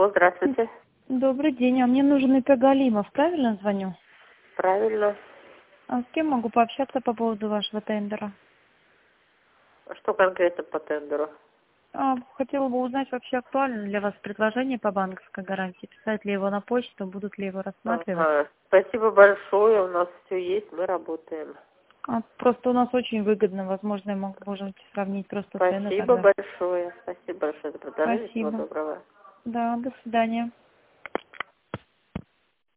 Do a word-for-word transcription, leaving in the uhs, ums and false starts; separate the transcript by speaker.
Speaker 1: Здравствуйте.
Speaker 2: Добрый день, а мне нужен ИП Галимов, правильно звоню?
Speaker 1: Правильно.
Speaker 2: А с кем могу пообщаться по поводу вашего тендера?
Speaker 1: Что конкретно по тендеру?
Speaker 2: А, хотела бы узнать, вообще актуально для вас предложение по банковской гарантии, писать ли его на почту, будут ли его рассматривать?
Speaker 1: Ага. Спасибо большое, у нас все есть, мы работаем.
Speaker 2: А, просто у нас очень выгодно, возможно, мы можем сравнить просто цены
Speaker 1: Спасибо
Speaker 2: тогда.
Speaker 1: большое. Спасибо большое за предложение. Всего
Speaker 2: Спасибо.
Speaker 1: доброго.
Speaker 2: Да, до свидания.